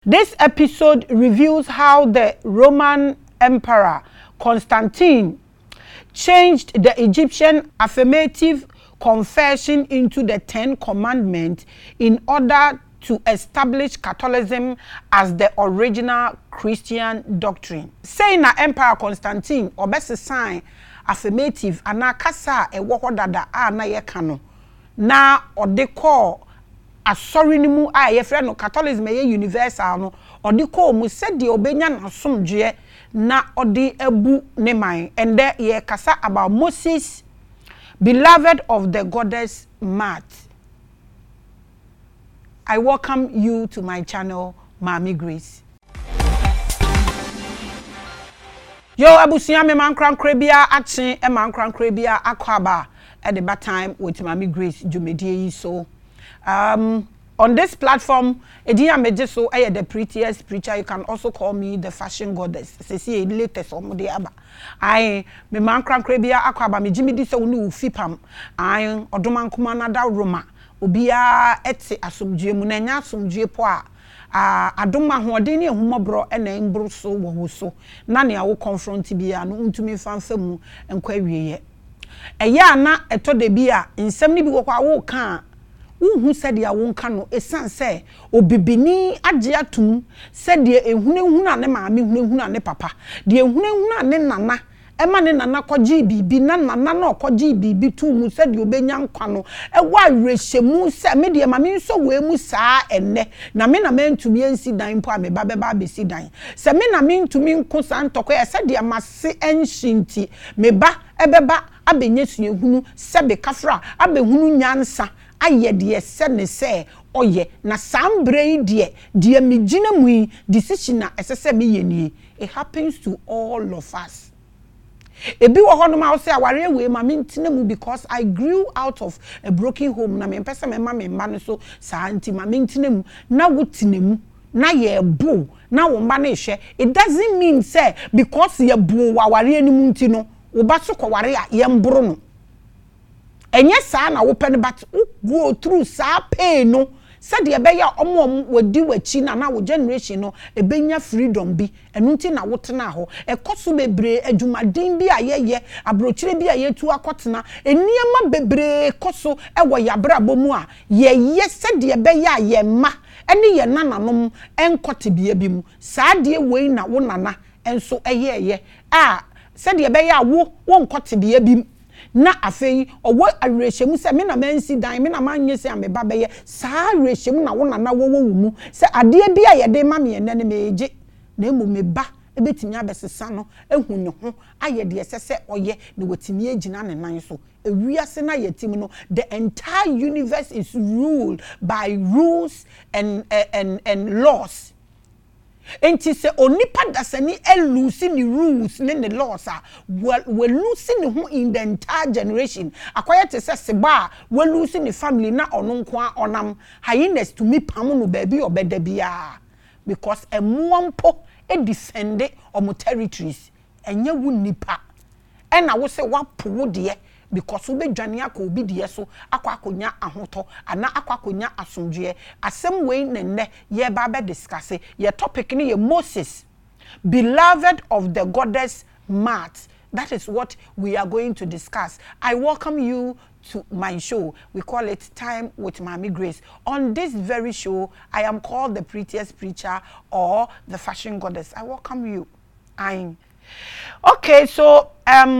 This episode reveals how the Roman Emperor Constantine changed the Egyptian affirmative confession into the 10 Commandments in order to establish Catholicism as the original Christian doctrine. Saying na Emperor Constantine obese sign affirmative anakasa ewo hodada na yeka no na ode call asori ni mu ye frɛ no Catholicism ye universal no ode call mu se de obenya na somdwe na ode ebu ne man. And there ye kasa about Moses, beloved of the goddess Mat. I welcome you to my channel, Mami Grace. Yo, abusia me man kran krebia achen e man kran krebia akwaba at the bad time with Mami Grace Jumedie. So on this platform, Edia Mejeso, I am the prettiest preacher. You can also call me the fashion goddess. See latest on the aba. I me man kran krebia akwaba me Jimmy so nu fipam. I odoman kumana da Roma. Obia ete asomdwe mu na nya asomdwe po a adoma hoɔden ne ehumɔbro na mbro so wo ho so na ne awo confront bia no ntumi fanfa mu nkwa wieye eya na eto de bia nsɛm ne bi wɔ kwa wo ka uhu sɛde a wo nka no esan sɛ obibini agye atum sɛde ehunehuna ne maame hunehuna ne papa de ehunehuna ne nana ema ne nana kɔgye bibi na nana na ɔkɔgye bibi tu mu sɛ de obenya nkwa no ɛwa rehemu sɛ me de maame nso we mu saa enne na me na mentumi ensi dan po a me ba beba besi dan sɛ me na mentumi nko san tɔkɔ yɛ sɛ de amase enshinti me ba ɛbɛba abenye suehunu sɛ be kafra abehunu nyansa ayɛ de sɛ ne sɛ ɔyɛ na sambre de me gina mu yi decision na ɛsɛ sɛ me yɛ nie. It happens to all of us. Ebi wo hono ma wo say aware we ma mentine mu because I grew out of a broken home na me pese me ma no so sa anti ma mentine mu na wotine mu na ye bo na wo ma na ehwe. It doesn't mean say because ye bo aware ni mu nti no wo ba so kware a ye mboro no enye sa na wo pɛ no but go through sa pain no said the ebeya omo wodi wachi na wo generation no ebenya freedom bi enu nti na wotena ho ekoso bebre adwumaden bi ayeye abrochire bi ayetu akotena eniema bebre koso ewo yabrabo mu a ye said the ebeya ye ma ene ye nananom enkote bia bi mu saa de wei na wo nana enso eyeye a said the ebeya wo nkote bia bi na afei owo arehemu se me na mansi dan me na manye se ameba beye saa arehemu na wo na wo mu se ade bia ye de ma me ene ne meje na emu me ba ebetimi abesesa no ehu ne ho aye de sese oye na wotimi agina ne nan so ewiase na yetim no the entire universe is ruled by rules and laws. Enti se onipa dasani losing the rules ne laws are we losing who in the entire generation akwaya te se seba we losing the family na ono nko onam highness to me pam no baby obeda bia because emuampo defend omo territories enye wu nipa ena wo se wapo de because we dwane akọ obi de so akọ akonya ahoto ana akọ akonya asomdwe asem we nenne ye ba be discuss ye topic ni ye Moses, beloved of the goddess Mat. That is what we are going to discuss. I welcome you to my show. We call it Time with Mami Grace. On this very show, I am called the prettiest preacher or the fashion goddess. I welcome you. Okay, so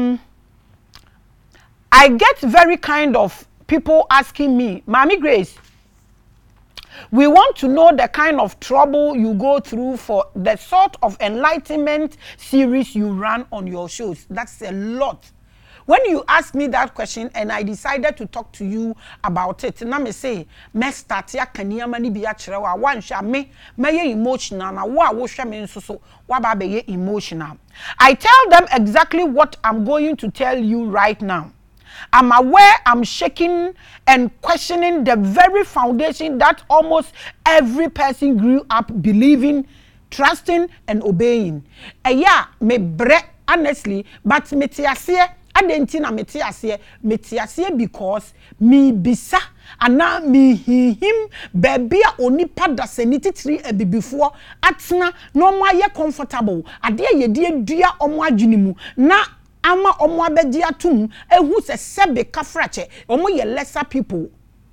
I get very kind of people asking me, Mami Grace, we want to know the kind of trouble you go through for the sort of enlightenment series you run on your shows. That's a lot. When you ask me that question and I decided to talk to you about it, na me say, me start ya kaniyama ni biya chirewa, wansha me emotional, na wa hwe me nso so, wa ba be emotional. I tell them exactly what I'm going to tell you right now. I'm aware I'm shaking and questioning the very foundation that almost every person grew up believing, trusting, and obeying. Yeah, me bre honestly, but me tiase adenti na mete ase because me bisa ana me him baby a onipa da sani titiri abibifo atena no mo aye comfortable ade ye de adua omo adwene mu na ama omo abedi atum ehu se sebe kafrache omo ye lesser people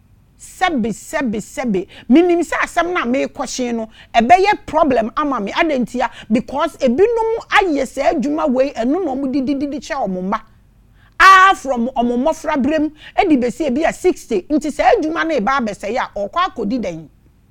sebe minim se asem na me kwahyen no ebeye problem ama me adentia because ebinum aye se adwuma we enu no mo dididi che omo mba from omo mofra brem edi besi e bia 60 nti se adwuma na e ba bese ya okwa akodi den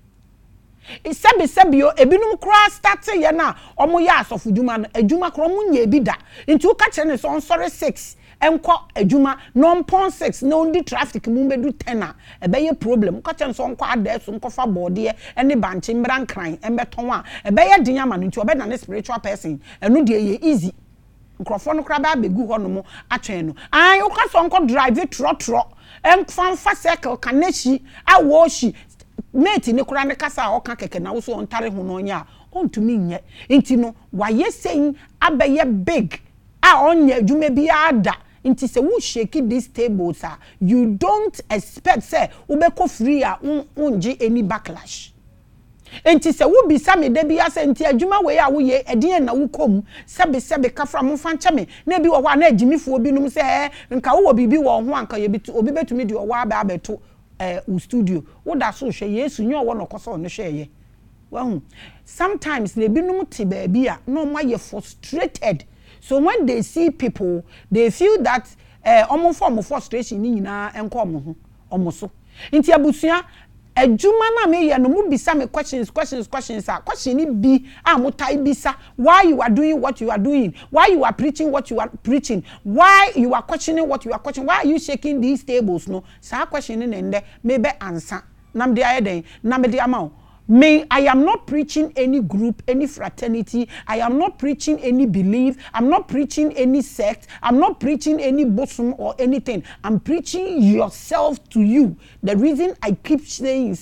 sebe yo ebinum kra start ye na omo ya asofu dwuma no adwuma kra omo nya ebi da nti wo ka kire ne so on sorry 6 enko adwuma no mpon 6 na ondi traffic mu bedu 10 a ebeye problem ka kire so nko adeso nko fa bode ene banche mbran kran embeton a ebeye dinyama no nti obeda ne spiritual person enu de ye easy nkrofo no kra ba begu ho no mo atwen no an wo ka so nko drive trotro enfa circle kaneshi awoshi mate ne kura ne kasa a oka keke na wo so ontare ho no nya ontumi nye enti no waye sein abeye big a onye adwuma bi ada enti se wo shake these tables you don't expect say wo be ko free a unji any backlash enti se wo bisa me da bia se enti adwuma we a wo ye eden na wo kom sebe kafra mo fa nche me na bi wo ho na agimifo obi num se nka wo bibi wo ho anka ye bitu obi betumi di wo aba abeto u studio wo da so hwe Yesu nyo wo no koso no hwe ye wahu sometimes le binum ti ba bia no ma ye frustrated so when they see people they feel that omo form of frustration ni nyina enko omo ho omo so nti abusua adwuma na me ye no mu bisa me questions question ni bi amutai bisa why you are doing what you are doing, why you are preaching what you are preaching, why you are questioning what you are questioning, why are you shaking these tables no sa question ni nde maybe answer nam de ayeden nam de amount me I am not preaching any group, any fraternity. I am not preaching any belief. I'm not preaching any sect. I'm not preaching any bosom or anything. I'm preaching yourself to you. The reason I keep saying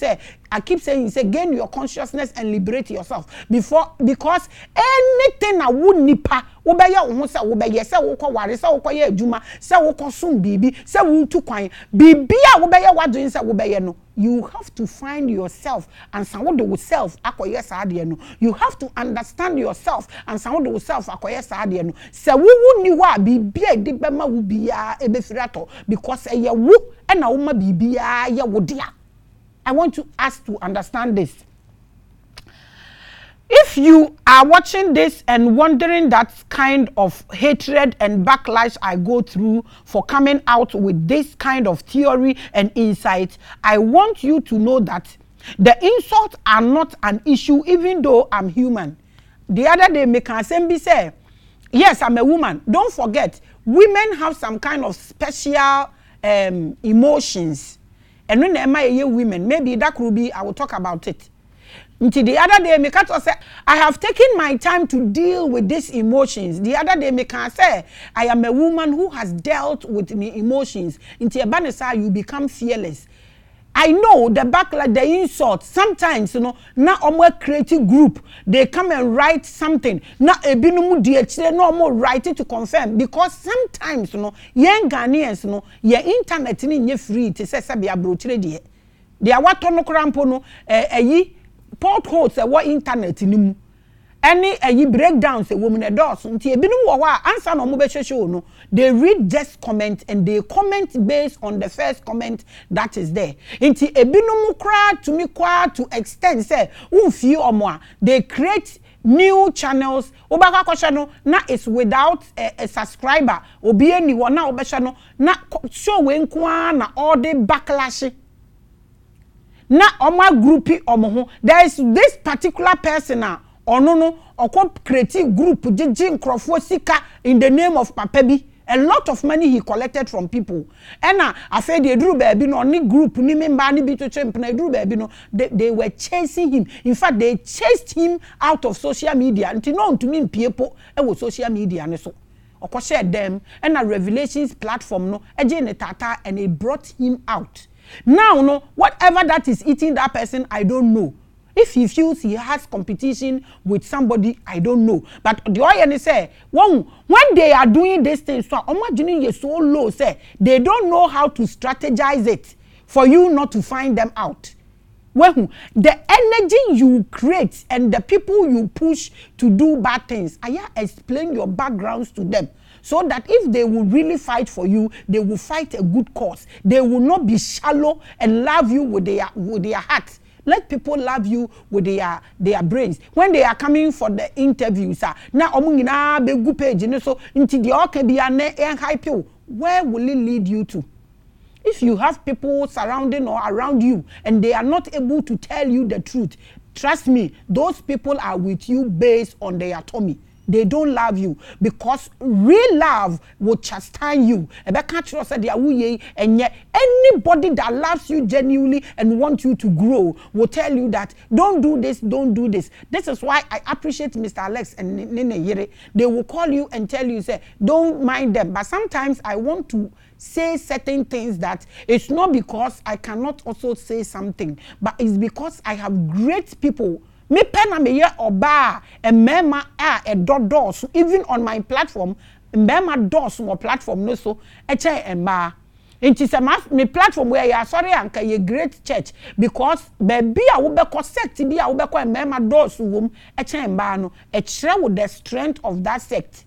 gain your consciousness and liberate yourself because anything I would nipa obeye wo se obeye se wo ko ware se wo ko ye adwuma se wo ko sum bibi se wo tu kwan bibi a obeye wadwen se obeye no you have to find yourself and someone do self akoye saade no you have to understand yourself and someone do self akoye saade no se wo ni wa bibi e de bema wo bia e be firato because e ye wo e na wo ma bibi a ye wo dia. I want us to understand this. If you are watching this and wondering that kind of hatred and backlash I go through for coming out with this kind of theory and insight, I want you to know that the insults are not an issue even though I'm human. The other day, Mekansembi say, yes, I'm a woman. Don't forget, women have some kind of special emotions. And when am I women, maybe that could be, I will talk about it. Until the other day, Mekato said, I have taken my time to deal with these emotions. The other day, Mekato said, I am a woman who has dealt with the emotions. Until Banesa, you become fearless. I know the backlash, the insult. Sometimes, na omo creative group, they come and write something. Na ebinumu DHD no more write it to confirm because sometimes, young Ghanaians, your internet ni free to say sabi abrochire die. They are what no krampo no potholes what internet ni mu. Any breakdowns a woman a does until ebinum wo wa answer no mo be show no they read just comment and they comment based on the first comment that is there until ebinum kra to me kwa to extend say unfi omo they create new channels obaka kwasha no na is without a subscriber obi eni wo na obesha no na show we nko na all the backlash na oma groupi omo ho there is this particular person now no creative group jijin krofo sika in the name of papabi a lot of money he collected from people and afa de duru baby no ni group ni member ni bi to chempna duru baby no they were chasing him. In fact they chased him out of social media until no to me people e wo social media ne so share them and a Revelations platform no eje tata and it brought him out. Now no whatever that is eating that person I don't know. If he feels he has competition with somebody, I don't know. But the oil say, when they are doing these things, so imagine you so low, say they don't know how to strategize it for you not to find them out. When the energy you create and the people you push to do bad things, I explain your backgrounds to them. So that if they will really fight for you, they will fight a good cause. They will not be shallow and love you with their heart. Let people love you with their brains. When they are coming for the interviews, now be good page, so into the can be an hype you. Where will it lead you to? If you have people surrounding or around you and they are not able to tell you the truth, trust me, those people are with you based on their tummy. They don't love you, because real love will chastise you. And yet anybody that loves you genuinely and wants you to grow will tell you that don't do this, don't do this. This is why I appreciate Mr. Alex and Nene Yere. They will call you and tell you, say, don't mind them. But sometimes I want to say certain things that it's not because I cannot also say something, but it's because I have great people. Me pen am ye oba and mema a doors even on my platform mema doors on platform no so eche emba nti se me platform where you sorry anka ye great church because baby a wo be sect bi a wo be mema doors wom eche emba no e kire with the strength of that sect.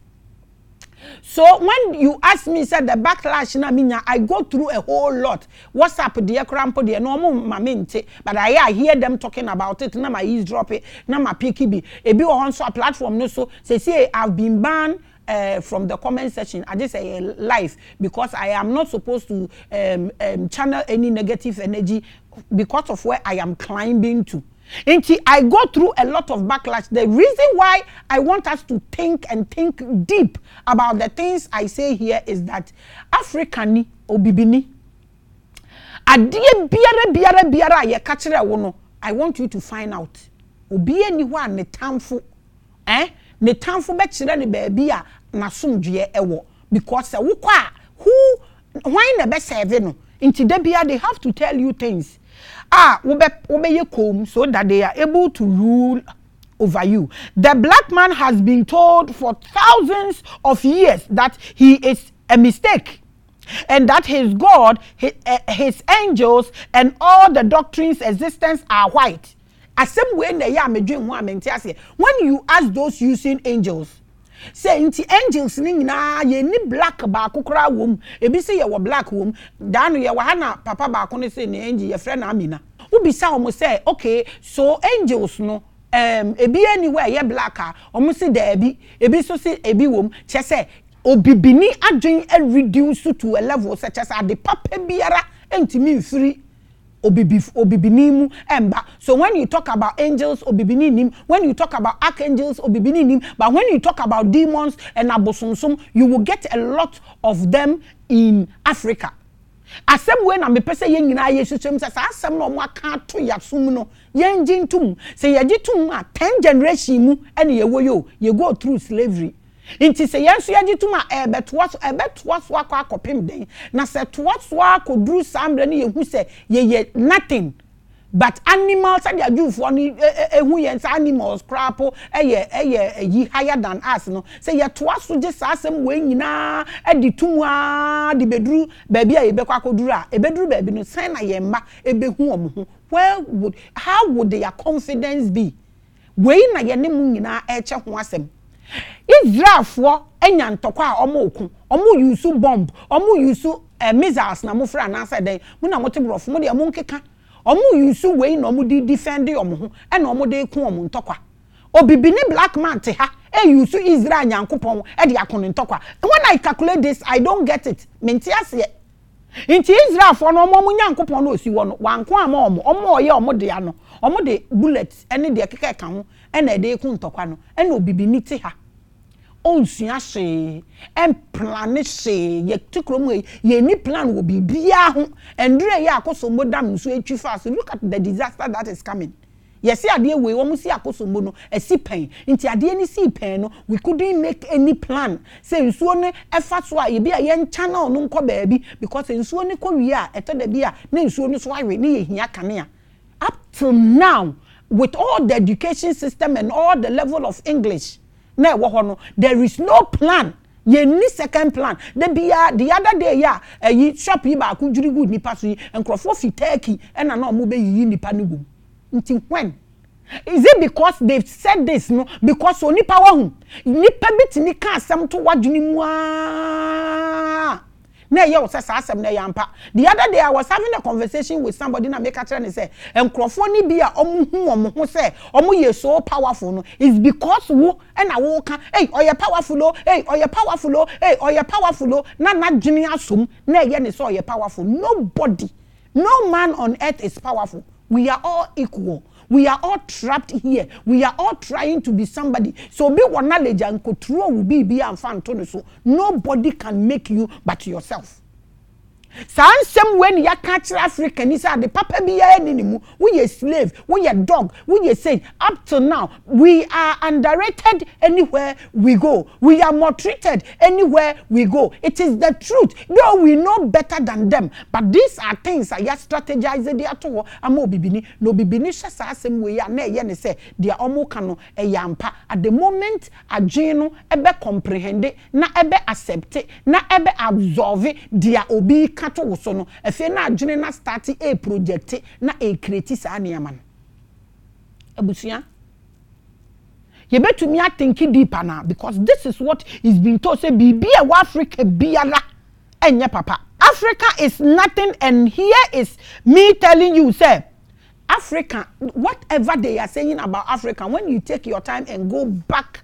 So when you ask me, said the backlash na minya, I go through a whole lot. WhatsApp dear crampo dear no mamente, but I hear them talking about it. Na my eavesdrop it, na my PKB. Ebi on so a platform no so say I've been banned from the comment section. I just say live because I am not supposed to channel any negative energy because of where I am climbing to. I go through a lot of backlash. The reason why I want us to think and think deep about the things I say here is that Africani obibini adie biara ye kachire wo no, I want you to find out obiye ni wa ne tamfo ne tamfo be kire ne baabi a na somdwe ewo because wo kwa who why na be serve no nti da bia they have to tell you things. So that they are able to rule over you. The black man has been told for thousands of years that he is a mistake and that his God, his angels, and all the doctrines' existence are white. When you ask those using angels, say inti angels ni na ye ni black ba kokora wom ebi say ye wo black wom dan ye wa na papa ba ko ne say ni angel ye friend Amina ubi sa omo say okay so angels no ebi anywhere ye black omo say da ebi so say ebi wom che say obibini adwen reduce to a level such as the papa biara entimi free obibini mu emba. So when you talk about angels obibini nim, when you talk about archangels obibini nim, but when you talk about demons and abosonsum, you will get a lot of them in Africa. Asem when na me pese yen nyina yesu chem say asem no mo aka to yasum no yen jintum say yagitum a 10 generation mu ene ye wo yo ye go through slavery. Inti se yensu yagitum a ebetoa so akopem den na se toa so akodru sambre ne yehu se ye nothing but animals and their youth one ehu yensa animals crapo yi higher than us no say ye toa so je asem we nyina editum a de bedru baby a ye bekwa akodru a ebedru baby no sen na ye mba ebehu omo ho how would their confidence be we na ye ne mu nyina eche ho asem Israel for enya ntokwa a omo use bomb omo use missiles na mo fra na say den mo na mo te brofo mo de mo nkeka omo use we na omo di defend omo ho e na omo de ku omo ntokwa obibini black man te ha e use Israel nyankopon e de akono ntokwa. When I calculate this I don't get it menti ase inti Israel for no omo nyankopon na osi wo no wanko ama omo ye omo de ano omo de bullets ene de keka ka ho ene de ku ntokwa no ene obibini te ha onsua hye em plan hye ye tikrom ye ni plan wo bibia ho endure ye akosombo dam nso etwi fast. Look at the disaster that is coming. Yes, ade we wo mu si akosombo no esi pen nti ade ni si pen no we couldn't make any plan say nsuo ne efa so a ye bia ye nchana no nko baabi because nsuo ne ko wi a eto da bia na nsuo no so awe ne ye hia kane a up till now with all the education system and all the level of English na wo ho no there is no plan ye ni second plan the other day yi shop yi ba ku juri good nipa so yi enkrofo fi Turkey and na mo be yi nipa ni gum nti when is it because they've said this no because oni power hu nipa bitini ka asem to wadwini mu na ye wo say asem na yampa. The other day I was having a conversation with somebody na make a tell say enkrofo ni bi a omo say omo ye so powerful no is because wo and na wo ka hey oye powerful o hey oye powerful o hey oye powerful o na dwini asom na ye ne so oye powerful. Nobody, no man on earth is powerful. We are all equal. We are all trapped here. We are all trying to be somebody. So be one knowledge and control will be and fan so nobody can make you but yourself. Some when you catch African is the papa be any we a slave, we a dog, we a say up to now we are underrated anywhere we go. We are maltreated anywhere we go. It is the truth. Though we know better than them, but these are things I just strategize the ato amo bibini no bibini shasa same way ya na ye say they omo kano e yampa at the moment adweno ebe comprehend na ebe accept na ebe absorb dia obi to so no efe na adwene na start a project na e create sa niam no abusia ye betumi think deeper now because this is what is being told say bibia wa Africa biara enye papa. Africa is nothing, and here is me telling you say Africa, whatever they are saying about Africa, when you take your time and go back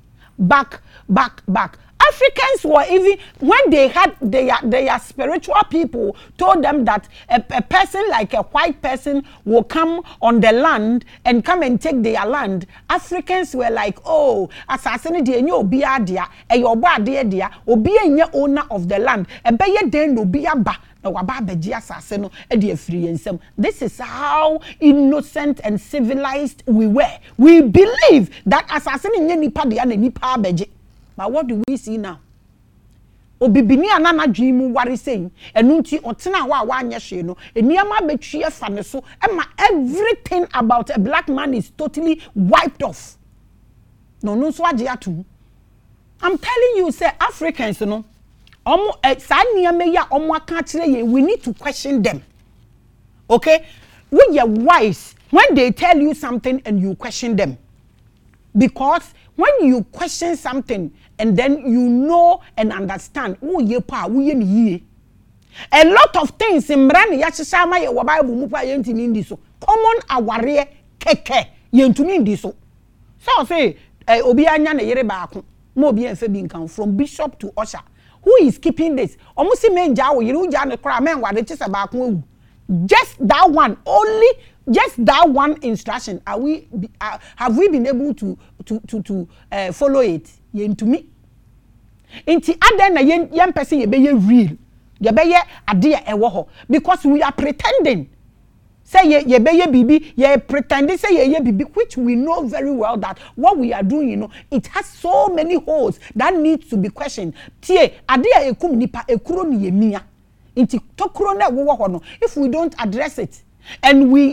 Africans were even when they had their spiritual people told them that a person like a white person will come on the land and come and take their land. Africans were like, oh, assassin de nyo obi adia e your body dia obi enye owner of the land e be ye den obi aba na waba beji asase no e de afiri ensem. This is how innocent and civilized we were. We believe that assassin nye nipa dia na nipa beji. But what do we see now? Obibini anana dwimu ware saying enunti otena wa anya hwe no eniama betwie fa ne so ema everything about a black man is totally wiped off. No so age atum. I'm telling you say Africans no omo sa niame ya omo aka kire ye, we need to question them. Okay? We are wise when they tell you something and you question them. Because when you question something and then you know and understand, oh ye pa, we ye. A lot of things in Mrani Yachishama ye Bible mupa yentimi ndiso. Common aware keke yentumi ndiso. So say obi anya na yere baako. Mo obi enfe bi nkan from bishop to usher. Who is keeping this? Omusi menja wo yere uja ne kra men wade chese baako ewu. Just that one only. Just that one instruction, have we been able to follow it? Yen to me. Inti ade na yen person ye be real. Ye be ye ade ewo ho because we are pretending. Say ye be ye bibi, ye pretending say ye bibi, which we know very well that what we are doing, you know, it has so many holes that needs to be questioned. Tie ade ekum nipa ekuro ni ye mia. Inti tokuro na wo ho no. If we don't address it, and we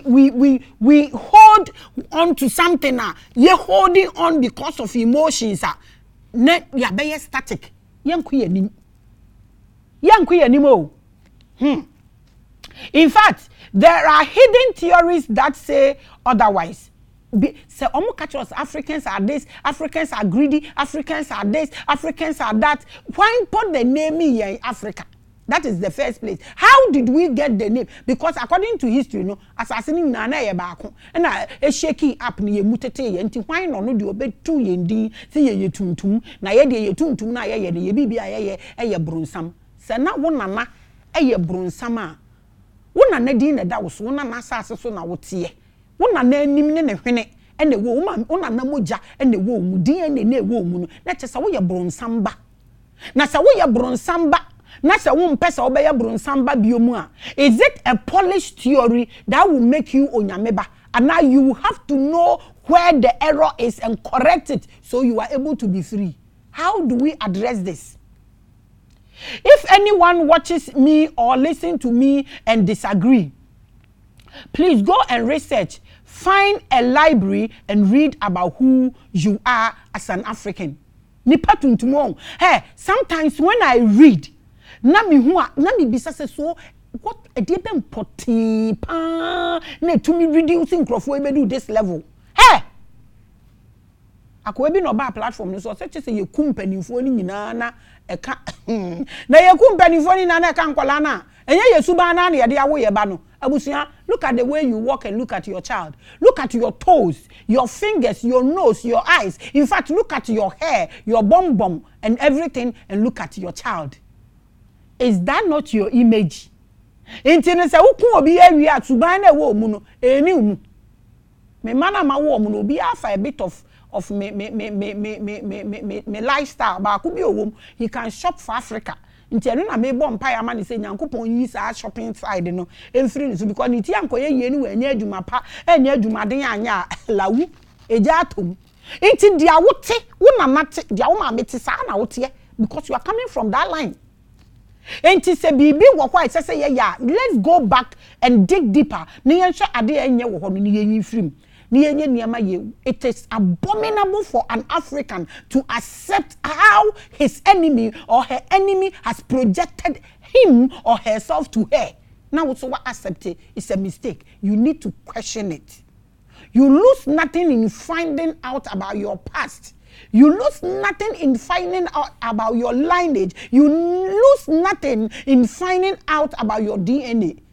hold on to something ye holding on because of emotions ne ya be static yanku yanim o. In fact, there are hidden theories that say otherwise. Say omo catch us Africans are this, Africans are greedy, Africans are this, Africans are that. Why put the name in Africa? That is the first place. How did we get the name? Because according to history, no, assassinating na ye baako. Na e shaky up ni ye mutete ye nti hwan no de obetu ye ndin se ye tuntum na ye de ye tuntum na ye de ye bibia ye bronsam. Se na wo nana ye bronsam a wo nana din na da wo so wo nana asase so na wo tie. Wo nana anim ne hwene ene wo nana moja ene wo mu din ene wo mu no. Na kyesa wo ye bronsam ba. Na se wo ye bronsam ba na se wo mpesa obeye bronsamba biomu a, is it a polished theory that will make you onyameba? And now you have to know where the error is and correct it so you are able to be free. How do we address this? If anyone watches me or listen to me and disagree, please go and research find a library and read about who you are as an African. Nipa tuntumon. Hey, sometimes when I read, na mi bisa se so what a deep potty pa ne to me reducing crofo e do this level. Hey, akwa bi no ba platform no so say say ye kumpanifo ni nyina na e ka na ye kumpanifo ni na ka nkwala na enye yesu ba na na ye de awo ye ba no abusia. Look at the way you walk and look at your child. Look at your toes, your fingers, your nose, your eyes. In fact, look at your hair, your bum and everything, and look at your child. Is that not your image? Intine se wukun obi awi atuban na wo mu no eni mu me mana ma wo mu no obi afa a bit of me lifestyle ba ku bi owom. He can shop for Africa. Nti enu na me bom pa ya ma ne se Nyankopon yi sa shopping side no emfiri ni so because nti ankoye ye ni we anya adwuma pa anya adwumaden anya lawu eja atom. Nti dia wote wo na mate dia wo ma mete sa na wote because you are coming from that line. Enti se bibi wo kwa say ya let's go back and dig deeper. Ni yen hwe ade enye wo ho no ni yen firim. Ni yenye niama ye. It is abominable for an African to accept how his enemy or her enemy has projected him or herself to her. Now so what accept it is a mistake. You need to question it. You lose nothing in finding out about your past. You lose nothing in finding out about your lineage. You lose nothing in finding out about your DNA.